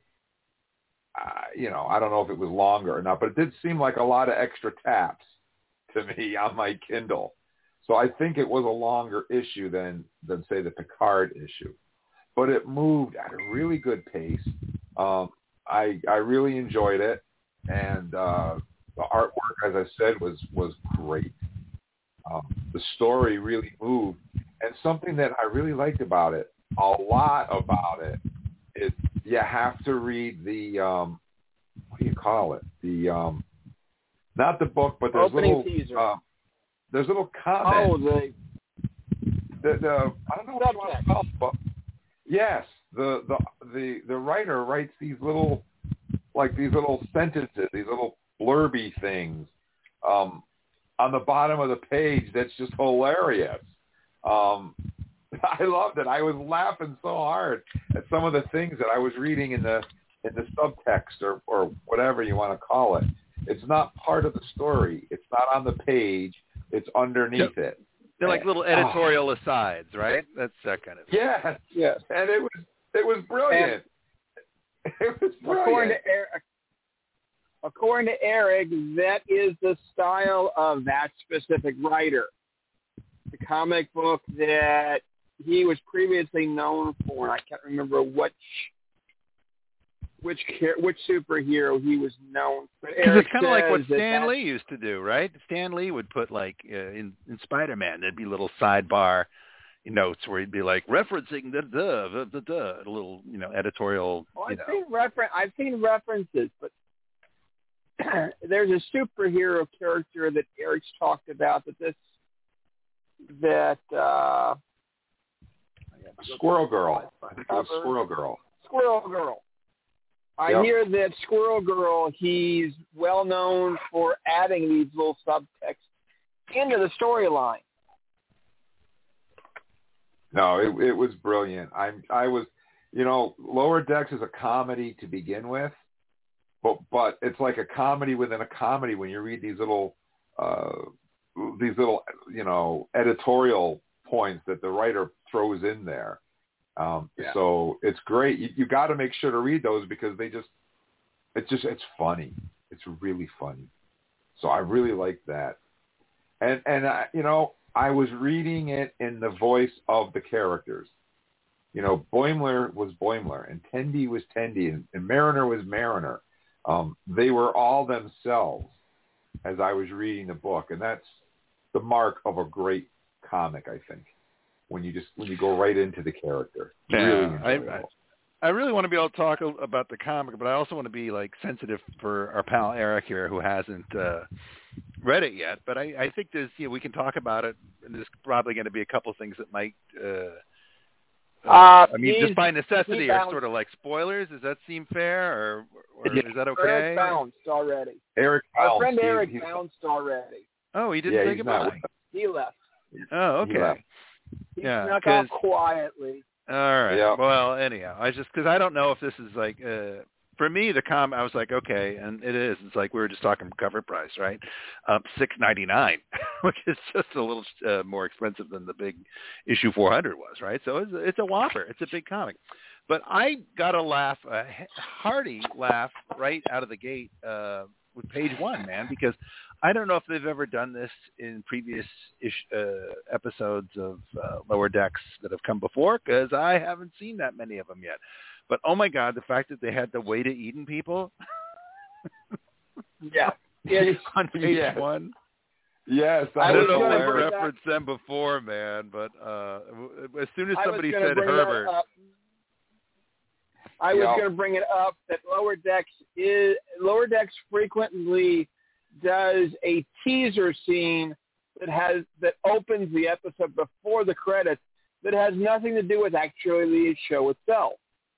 I, you know, I don't know if it was longer or not, but it did seem like a lot of extra taps to me on my Kindle. So I think it was a longer issue than, than say, the Picard issue. But it moved at a really good pace. Um, I I really enjoyed it. And uh, the artwork, as I said, was, was great. Um, the story really moved. And something that I really liked about it, a lot about it, is you have to read the, um, what do you call it? The, um, not the book, but there's Opening little, teaser. Uh, there's little comments. Oh, the, the, the I don't know what you want to call it, but yes, the, the, the, the writer writes these little, like these little sentences, these little blurby things, um, on the bottom of the page. That's just hilarious. Um, I loved it. I was laughing so hard at some of the things that I was reading in the in the subtext or, or whatever you want to call it. It's not part of the story. It's not on the page. It's underneath yep. it. They're like little editorial oh. asides, right? That's that kind of thing. Yes, yes. And it was it was brilliant. And it was brilliant. According to Eric, according to Eric, that is the style of that specific writer. The comic book that he was previously known for, and I can't remember which which which superhero he was known. Because it's kind of like what Stan Lee used to do, right? Stan Lee would put like uh, in in Spider-Man, there'd be little sidebar notes where he'd be like referencing the the the the, the a little you know editorial. Oh, I've you know. seen refer- I've seen references, but there's a superhero character that Eric's talked about that this that uh, Squirrel Girl. I think it was Squirrel Girl. Squirrel Girl. I Yep. hear that Squirrel Girl, he's well known for adding these little subtexts into the storyline. No, it it was brilliant. I'm I was, you know, Lower Decks is a comedy to begin with, but but it's like a comedy within a comedy when you read these little uh, these little you know editorial points that the writer throws in there. Um, Yeah. So it's great. You, you got to make sure to read those because they just, it's just, it's funny. It's really funny. So I really like that. And, and I, you know, I was reading it in the voice of the characters. You know, Boimler was Boimler and Tendi was Tendi and, and Mariner was Mariner. Um, they were all themselves as I was reading the book. And that's the mark of a great comic, I think. When you just when you go right into the character, Yeah, really I, enjoyable. I I really want to be able to talk a- about the comic, but I also want to be like sensitive for our pal Eric here, who hasn't uh, read it yet. But I, I think there's you know, we can talk about it. And there's probably going to be a couple of things that might. Uh, Uh, I mean, just by necessity, he are bounced- sort of like spoilers. Does that seem fair, or, or Yeah. is that okay? Eric bounced already. Eric, Our bounced. friend He- Eric he- bounced already. Oh, he didn't Yeah, say he's not goodbye. He left. Oh, He okay. left. He Yeah, snuck 'cause- off quietly. All right. Yeah. Well, anyhow, I just because I don't know if this is like uh, for me the com. I was like, okay, and it is. It's like we were just talking cover price, right? Um, six ninety nine, which is just a little uh, more expensive than the big issue four hundred was, right? So it's it's a whopper. It's a big comic. But I got a laugh, a hearty laugh, right out of the gate uh, with page one, man, because I don't know if they've ever done this in previous ish, uh, episodes of uh, Lower Decks that have come before, because I haven't seen that many of them yet. But oh my God, the fact that they had the Way to Eden people Yeah. It's, on page Yes. one. Yes, I that don't was know if I hilarious. referenced them before, man, but uh, as soon as I was somebody gonna said bring that Herbert, up. I was Yeah. going to bring it up that Lower Decks is Lower Decks frequently does a teaser scene that has that opens the episode before the credits that has nothing to do with actually the show itself.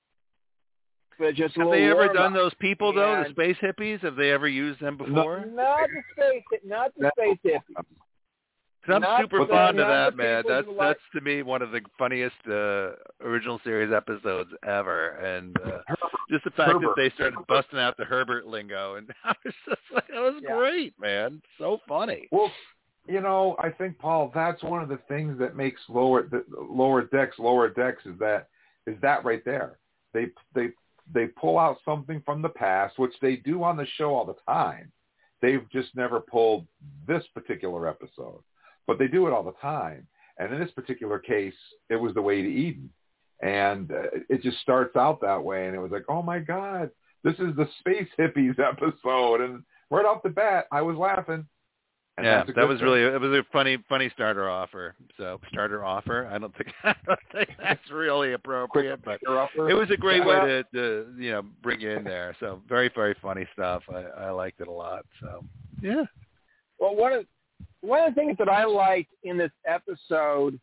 But just a have little they ever warm-up. done those people though, the And- space hippies? Have they ever used them before? Not the space, not the space hippies. Because I'm Not super the- fond of not that, the man. people That's who like- that's to me one of the funniest uh, original series episodes ever, and uh, just the fact Herbert. that they started busting out the Herbert lingo, and I was just like, that was Yeah. great, man. So funny. Well, you know, I think Paul, that's one of the things that makes lower the, lower decks lower decks is that is that right there. They they they pull out something from the past, which they do on the show all the time. They've just never pulled this particular episode, but they do it all the time. And in this particular case, it was the Way to Eden, and uh, it just starts out that way. And it was like, oh my God, this is the Space Hippies episode, and right off the bat, I was laughing. And Yeah, that's a that good was thing. really it was a funny funny starter offer. So starter offer. I don't think I don't think that's really appropriate, but it was a great way to, to you know bring you in there. So very very funny stuff. I, I liked it a lot. So yeah. Well, one of one of the things that I liked in this episode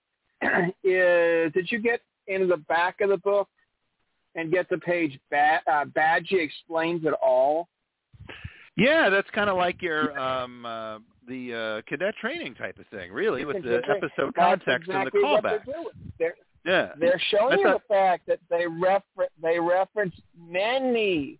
is did you get into the back of the book and get the page ba- uh, Badgie Explains It All? Yeah, that's kind of like your um uh, the uh, cadet training type of thing, really, with the episode That's context exactly and the what callback. they're doing. They're, Yeah, they're showing I you thought- the fact that they refer they reference many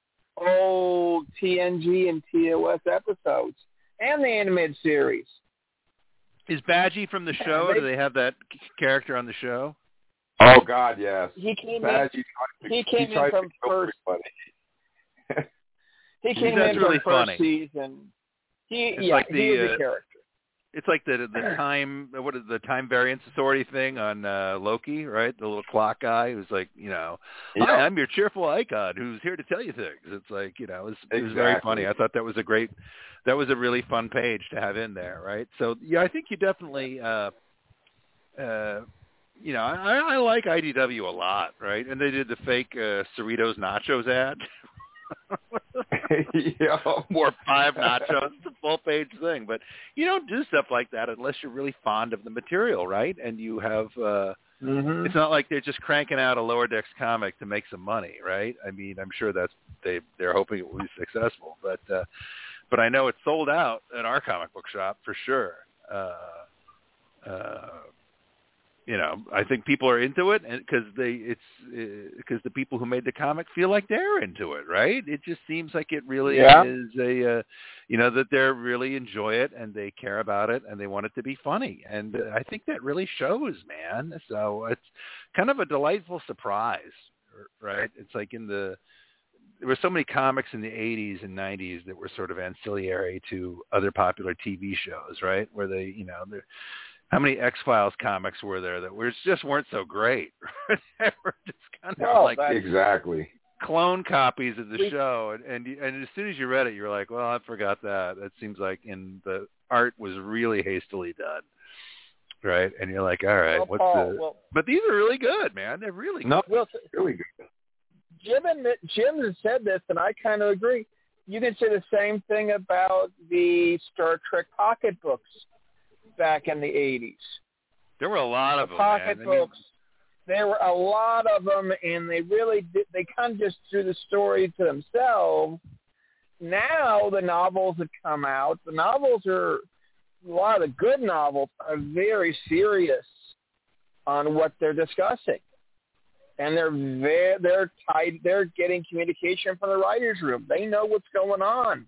old T N G and T O S episodes and the animated series. Is Badgie from the show? they- Do they have that c- character on the show? Oh God, yes. He came Badgie in. tried to- He came in tried to from kill first. everybody. He came That's in really from first funny. season. He It's yeah, like he the, was uh, a character. It's like the the time what is the time variance authority thing on uh, Loki, right? The little clock guy who's like, you know, Yeah. hi, I'm your cheerful icon who's here to tell you things. It's like, you know, it was, it was very Exactly. funny. I thought that was a great, that was a really fun page to have in there, right? So yeah, I think you definitely, uh, uh, you know, I, I like I D W a lot, right? And they did the fake uh, Cerritos nachos ad. Yeah. More five nachos. It's a full page thing, but you don't do stuff like that unless you're really fond of the material, right? And you have. Uh, Mm-hmm. It's not like they're just cranking out a Lower Decks comic to make some money, right? I mean, I'm sure that's they they're hoping it will be successful, but uh, but I know it's sold out at our comic book shop for sure. Uh, uh, You know, I think people are into it, and because they, it's because uh, the people who made the comic feel like they're into it, right? It just seems like it really Yeah. is a, uh, you know, that they really enjoy it and they care about it and they want it to be funny, and uh, I think that really shows, man. So it's kind of a delightful surprise, right? It's like in the there were so many comics in the eighties and nineties that were sort of ancillary to other popular T V shows, right? Where they, you know, they're how many X-Files comics were there that were just weren't so great? They were just kind of Well, like that's- Exactly. clone copies of the We- show, and, and and as soon as you read it, you're like, well, I forgot that. That seems like in the art was really hastily done, right? And you're like, all right, well, what's Paul, the? well, But these are really good, man. They're really No, well, really good. Jim admit, Jim has said this, and I kind of agree. You can say the same thing about the Star Trek pocket books back in the eighties. There were a lot of The them, pocket man. I mean, books. There were a lot of them, and they really did, they kind of just threw the story to themselves. Now the novels that come out, the novels are a lot of the good novels are very serious on what they're discussing, and they're very, they're tied. They're getting communication from the writers' room. They know what's going on.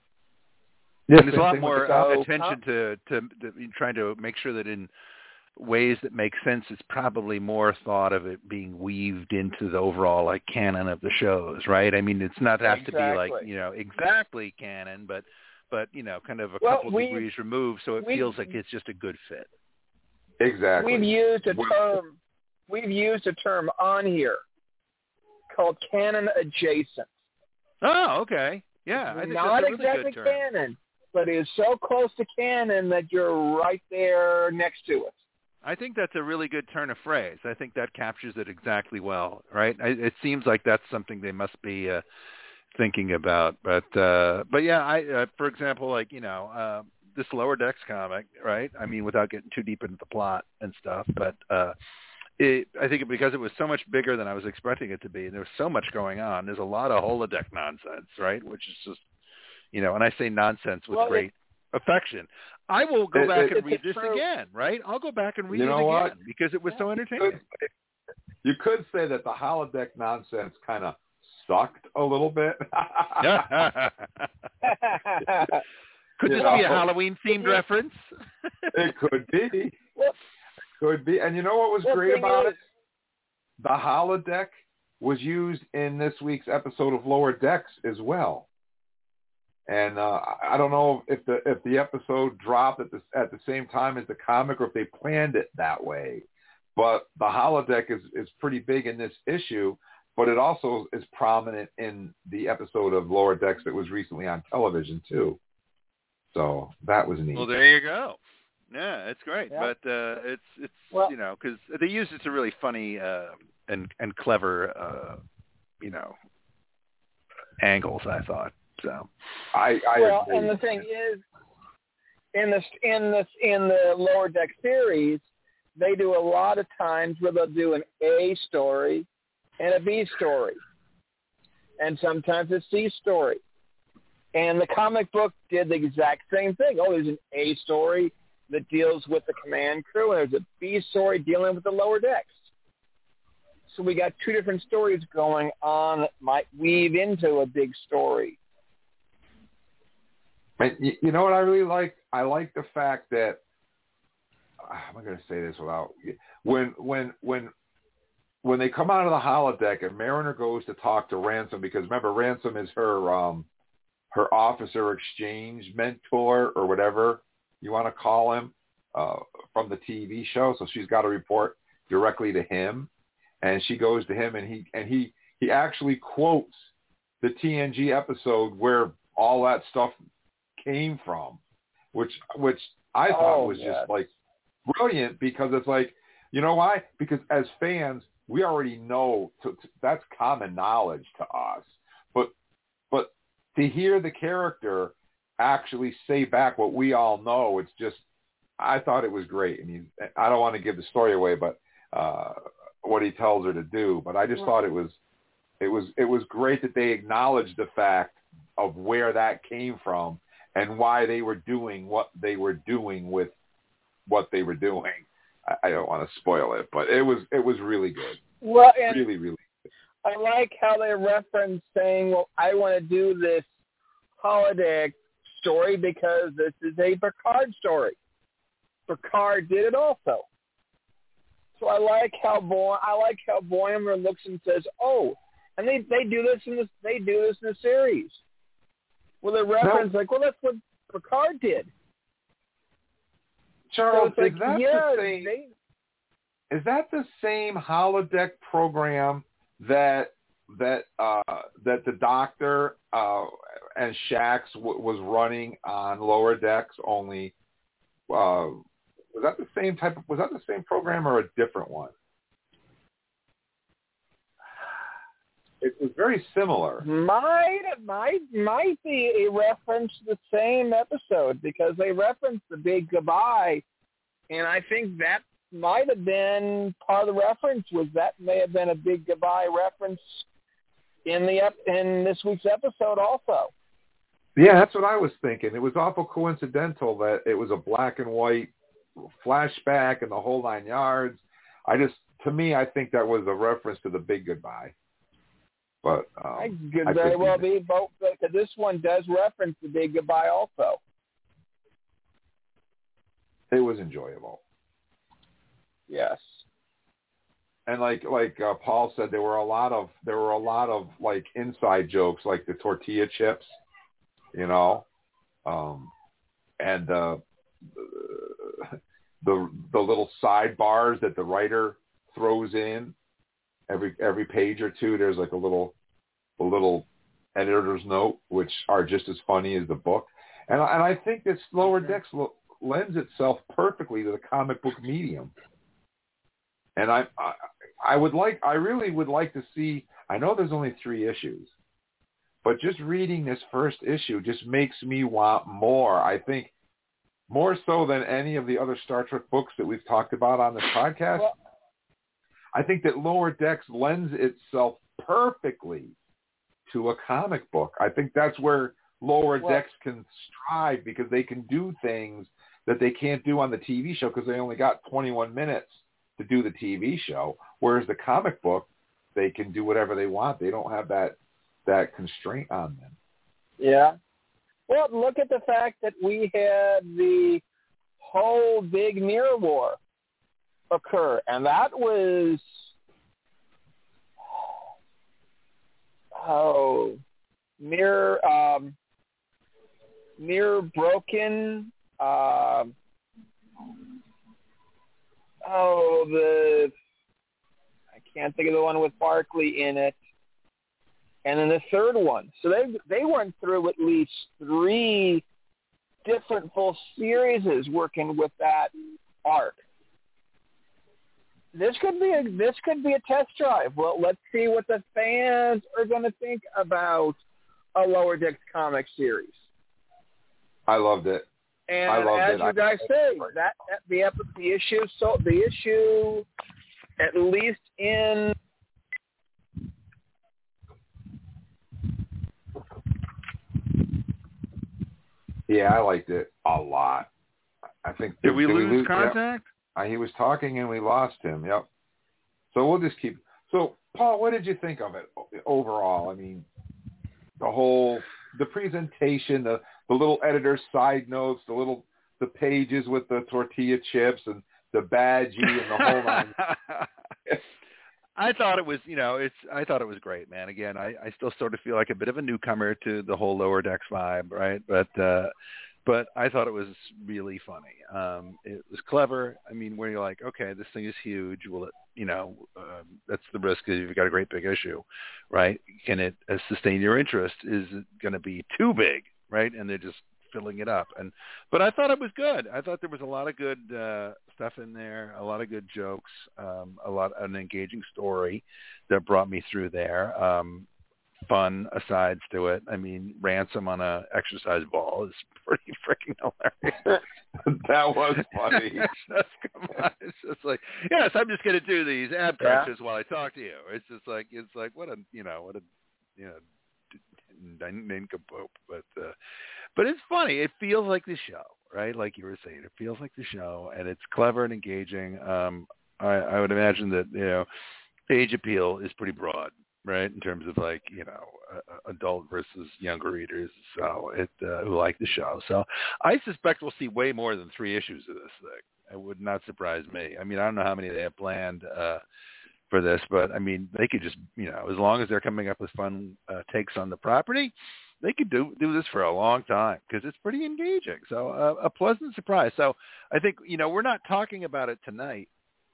Yes, there's a lot more the, uh, So, attention to, to to trying to make sure that in ways that make sense, it's probably more thought of it being weaved into the overall like canon of the shows, right? I mean, it's not have to be like, Exactly. you know, exactly canon, but but you know, kind of a Well, couple we- degrees removed, so it we- feels like it's just a good fit. exactly. We've used a Well- term. We've used a term on here called canon adjacent. Oh, okay, yeah, I think Not that's a really exactly good term. canon, but it's so close to canon that you're right there next to it. I think that's a really good turn of phrase. I think that captures it exactly well, right? I, it seems like that's something they must be uh, thinking about. But uh, but yeah, I uh, for example, like you know uh, this Lower Decks comic, right? I mean, without getting too deep into the plot and stuff, but uh, it, I think because it was so much bigger than I was expecting it to be, and there was so much going on. There's a lot of holodeck nonsense, right? Which is just you know, and I say nonsense with Well, great affection. I will go It- back it- and read it's this true. again, right? I'll go back and read You it know again what? because it was so You entertaining. could, you could say that the holodeck nonsense kind of sucked a little bit. Could You this know, be a Halloween-themed yeah. reference? It could be. Well, Could be. And you know what was well, great thing about is- it? The holodeck was used in this week's episode of Lower Decks as well. And uh, I don't know if the if the episode dropped at the at the same time as the comic or if they planned it that way. But the holodeck is, is pretty big in this issue, but it also is prominent in the episode of Lower Decks that was recently on television too. So that was neat. Well, there you go. Yeah, it's great, Yeah. but uh, it's it's Well- you know because they used it to really funny uh, and and clever uh, you know angles. I thought so. I, I well, agree. and the thing is, in this in this in the Lower Deck series, they do a lot of times where they'll do an A story and a B story, and sometimes a C story. And the comic book did the exact same thing. Oh, there's an A story that deals with the command crew, and there's a B story dealing with the Lower Decks. So we got two different stories going on that might weave into a big story. And you, you know what I really like? I like the fact that how am I going to say this without when when when when they come out of the holodeck and Mariner goes to talk to Ransom, because remember Ransom is her um her officer exchange mentor or whatever, you want to call him uh, from the T V show. So she's got to report directly to him, and she goes to him, and he and he he actually quotes the T N G episode where all that stuff came from, which which I thought oh, was yes. just like brilliant, because it's like, you know why? Because as fans, we already know to, to, that's common knowledge to us, but but to hear the character actually say back what we all know, it's just, I thought it was great. And he, I don't want to give the story away, but uh, what he tells her to do, but I just thought it was, it was, it was great that they acknowledged the fact of where that came from and why they were doing what they were doing with what they were doing. I, I don't want to spoil it, but it was, it was really good. Well, and really, really good. I like how they reference saying, well, I want to do this holodeck story because this is a Picard story. Picard did it also. So I like how Boy, I like how Boimler looks and says, "Oh," and they they do this in the they do this in the series. Well, they reference no. like, "Well, that's what Picard did." Charles, so it's is like, that yeah, the same? They, Is that the same holodeck program that that uh, that the Doctor uh, and Shax w- was running on Lower Decks? Only uh, was that the same type of? Was that the same program or a different one? It was very similar. Might might might be a reference to the same episode, because they referenced the big goodbye, and I think that might have been part of the reference. Was that may have been a big goodbye reference in the ep- in this week's episode also. Yeah, that's what I was thinking. It was awful coincidental that it was a black and white flashback and the whole nine yards. I just, to me, I think that was a reference to the big goodbye. But um, I could I very could well be be both, because this one does reference the big goodbye also. It was enjoyable. Yes. And like like uh, Paul said, there were a lot of there were a lot of like inside jokes, like the tortilla chips, you know, um, and uh, the the little sidebars that the writer throws in every every page or two. There's like a little a little editor's note, which are just as funny as the book. And and I think this Lower Decks lo- lends itself perfectly to the comic book medium. And I, I I would like I really would like to see. I know there's only three issues, but just reading this first issue just makes me want more. I think more so than any of the other Star Trek books that we've talked about on this podcast. Well, I think that Lower Decks lends itself perfectly to a comic book. I think that's where Lower well, Decks can strive, because they can do things that they can't do on the T V show, because they only got twenty-one minutes to do the T V show, whereas the comic book, they can do whatever they want. They don't have that that constraint on them. Yeah. Well, look at the fact that we had the whole big mirror war occur, and that was oh mirror um, mirror broken. Um, oh, the I can't think of the one with Barkley in it. And then the third one. So they they went through at least three different full series working with that arc. This could be a this could be a test drive. Well, let's see what the fans are going to think about a Lower Decks comic series. I loved it. And I loved as it. you I, guys say, that, that the the issue so the issue at least in yeah, I liked it a lot. I think Did we did lose we lose contact? Yeah. He was talking and we lost him. Yep. So we'll just keep. So Paul, what did you think of it overall? I mean, the whole the presentation, the the little editor's side notes, the little the pages with the tortilla chips and the badgie and the whole nine. I thought it was, you know, it's. I thought it was great, man. Again, I, I still sort of feel like a bit of a newcomer to the whole Lower Decks vibe, right? But, uh, but I thought it was really funny. Um, it was clever. I mean, where you're like, okay, this thing is huge. Will it, you know, uh, that's the risk if you've got a great big issue, right? Can it uh, sustain your interest? Is it going to be too big, right? And they're just filling it up. And but I thought it was good. I thought there was a lot of good uh, stuff in there, a lot of good jokes, um, a lot an engaging story that brought me through there. Um, fun asides to it. I mean, Ransom on a exercise ball is pretty freaking hilarious. That was funny. It's just, come on. It's just like, yes, I'm just going to do these ab Yeah. crunches while I talk to you. It's just like, it's like, what a, you know, what a, you know, nincompoop. But, uh, but it's funny. It feels like the show, right? Like you were saying, it feels like the show, and it's clever and engaging. Um, I, I would imagine that, you know, age appeal is pretty broad, right, in terms of like, you know, uh, adult versus younger readers, so it uh, who like the show. So I suspect we'll see way more than three issues of this thing. It would not surprise me. I mean, I don't know how many they have planned uh, for this, but I mean, they could just, you know, as long as they're coming up with fun uh, takes on the property, they could do do this for a long time because it's pretty engaging. So uh, a pleasant surprise. So I think, you know, we're not talking about it tonight,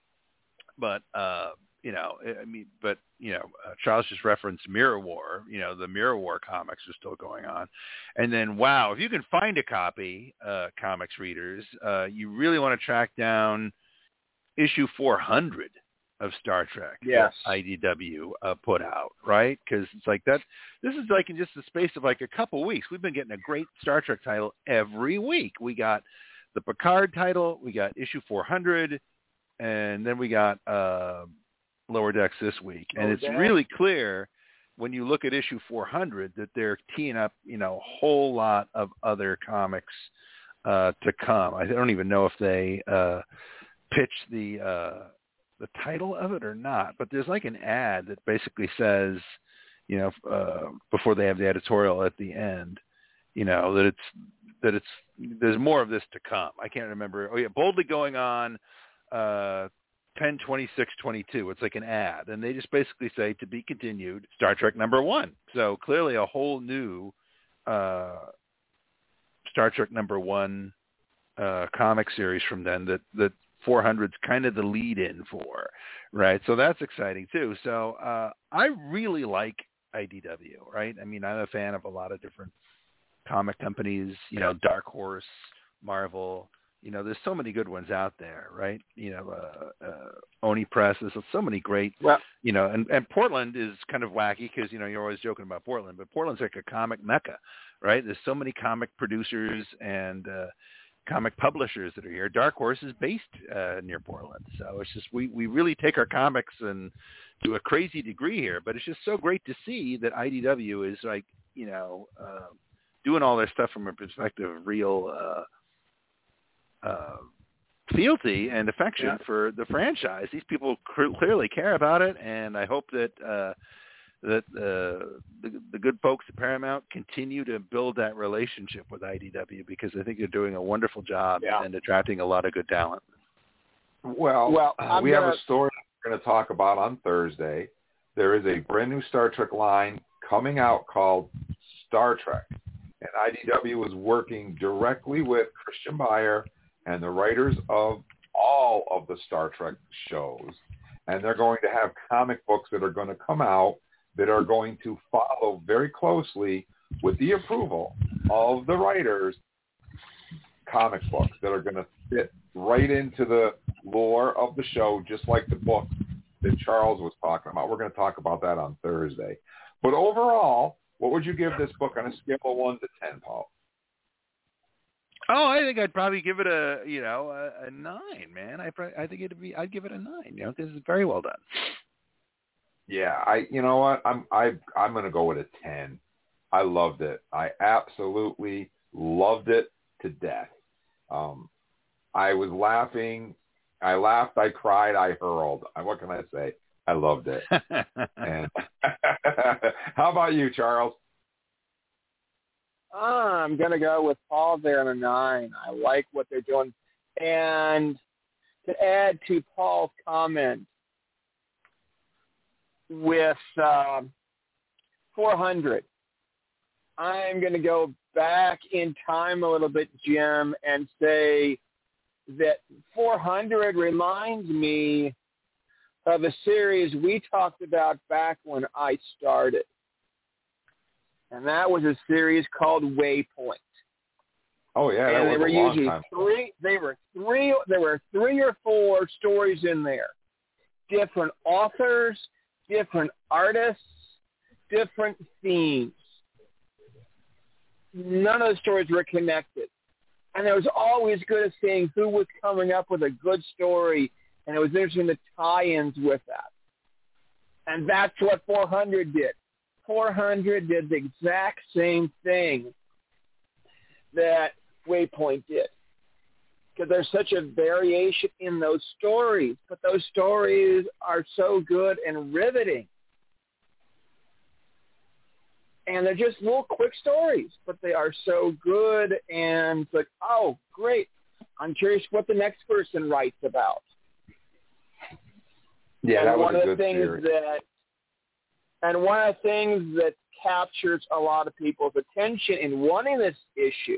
but uh, you know, I mean, but, you know, uh, Charles just referenced Mirror War. You know, the Mirror War comics are still going on. And then, wow, if you can find a copy, uh, comics readers, uh, you really want to track down issue four hundred of Star Trek Yes. that I D W uh, put out, right? Because it's like that. This is like in just the space of like a couple weeks. We've been getting a great Star Trek title every week. We got the Picard title. We got issue four hundred. And then we got... Uh, Lower Decks this week, and Lower it's Decks. really clear when you look at issue four hundred that they're teeing up, you know, a whole lot of other comics uh, to come. I don't even know if they uh, pitched the uh, the title of it or not, but there's like an ad that basically says, you know, uh, before they have the editorial at the end, you know, that it's that it's there's more of this to come. I can't remember. Oh yeah, boldly going on. Uh, ten twenty-six twenty-two. It's like an ad, and they just basically say to be continued, Star Trek number one. So clearly a whole new uh, Star Trek number one uh, comic series from then that that four hundred's kind of the lead-in for, right? So that's exciting too. So uh, I really like I D W, right? I mean, I'm a fan of a lot of different comic companies, you know, Dark Horse, Marvel. You know, there's so many good ones out there, right? You know, uh, uh, Oni Press. There's so many great, Well, you know, and, and Portland is kind of wacky because, you know, you're always joking about Portland, but Portland's like a comic mecca, right? There's so many comic producers and uh, comic publishers that are here. Dark Horse is based uh, near Portland. So it's just, we, we really take our comics and to a crazy degree here, but it's just so great to see that I D W is like, you know, uh, doing all their stuff from a perspective of real, uh, Uh, fealty and affection Yeah. for the franchise. These people cr- clearly care about it, and I hope that uh, that uh, the, the good folks at Paramount continue to build that relationship with I D W because I think they're doing a wonderful job Yeah. and attracting a lot of good talent. Well, Well, uh, I'm we have gonna- a story we're going to talk about on Thursday. There is a brand new Star Trek line coming out called Star Trek, and I D W is working directly with Christian Beyer and the writers of all of the Star Trek shows. And they're going to have comic books that are going to come out that are going to follow very closely with the approval of the writers, comic books that are going to fit right into the lore of the show, just like the book that Charles was talking about. We're going to talk about that on Thursday. But overall, what would you give this book on a scale of one to ten, Paul? Oh, I think I'd probably give it a, you know, a, a nine, man. I I think it'd be, I'd give it a nine. You know, this is very well done. Yeah, I, you know what, I'm, I, I'm going to go with a ten. I loved it. I absolutely loved it to death. Um, I was laughing. I laughed. I cried. I hurled. What can I say? I loved it. And how about you, Charles? I'm going to go with Paul there in a nine. I like what they're doing. And to add to Paul's comment, with uh, four hundred, I'm going to go back in time a little bit, Jim, and say that four hundred reminds me of a series we talked about back when I started. And that was a series called Waypoint. Oh yeah, that and was they were a long usually time. three. They were three. There were three or four stories in there. Different authors, different artists, different themes. None of the stories were connected, and it was always good at seeing who was coming up with a good story, and it was interesting the tie-ins with that. And that's what four hundred did. four hundred did the exact same thing that Waypoint did, because there's such a variation in those stories, but those stories are so good and riveting. And they're just little quick stories, but they are so good, and it's like, oh, great. I'm curious what the next person writes about. Yeah, and that was one a of the good things series. that, and one of the things that captures a lot of people's attention in wanting this issue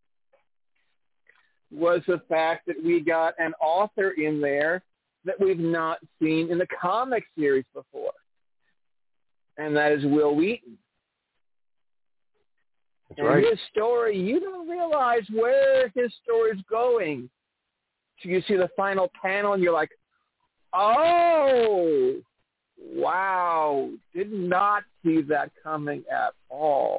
was the fact that we got an author in there that we've not seen in the comic series before, and that is Will Wheaton. That's and right. his story, you don't realize where his story's going. So you see the final panel, and you're like, oh, wow, did not see that coming at all.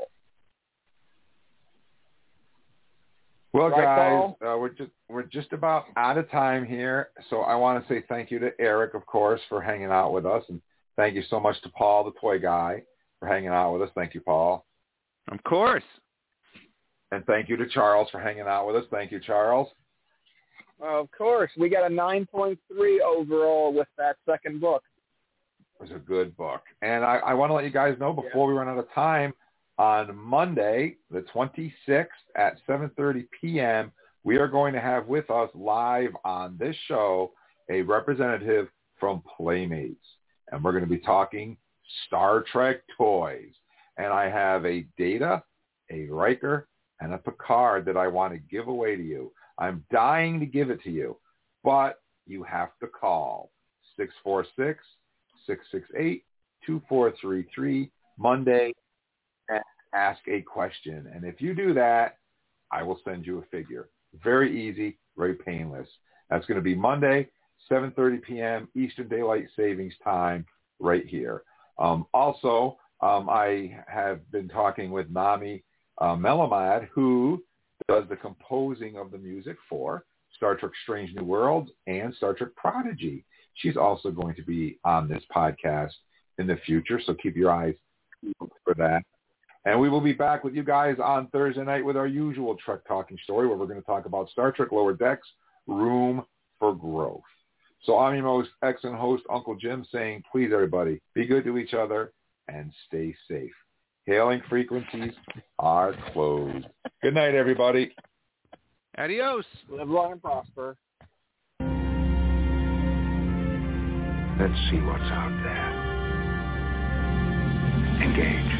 Well, Right, guys, Paul? uh, we're just we're just about out of time here, so I want to say thank you to Eric, of course, for hanging out with us, and thank you so much to Paul, the toy guy, for hanging out with us. Thank you, Paul. Of course. And thank you to Charles for hanging out with us. Thank you, Charles. Of course. We got a nine point three overall with that second book. It was a good book. And I, I want to let you guys know before yeah. we run out of time, on Monday, the twenty-sixth at seven thirty p.m., we are going to have with us live on this show a representative from Playmates. And we're going to be talking Star Trek toys. And I have a Data, a Riker, and a Picard that I want to give away to you. I'm dying to give it to you, but you have to call six four six, six six eight, two four three three Monday and ask a question. And if you do that, I will send you a figure. Very easy, very painless. That's going to be Monday, seven thirty p.m. Eastern Daylight Savings Time right here. Um, also, um, I have been talking with Nami uh, Melamad, who does the composing of the music for Star Trek Strange New Worlds and Star Trek Prodigy. She's also going to be on this podcast in the future, so keep your eyes for that. And we will be back with you guys on Thursday night with our usual Trek Talking Story, where we're going to talk about Star Trek Lower Decks, Room for Growth. So I'm your most excellent host, Uncle Jim, saying, please, everybody, be good to each other and stay safe. Hailing frequencies are closed. Good night, everybody. Adios. Live long and prosper. Let's see what's out there. Engage.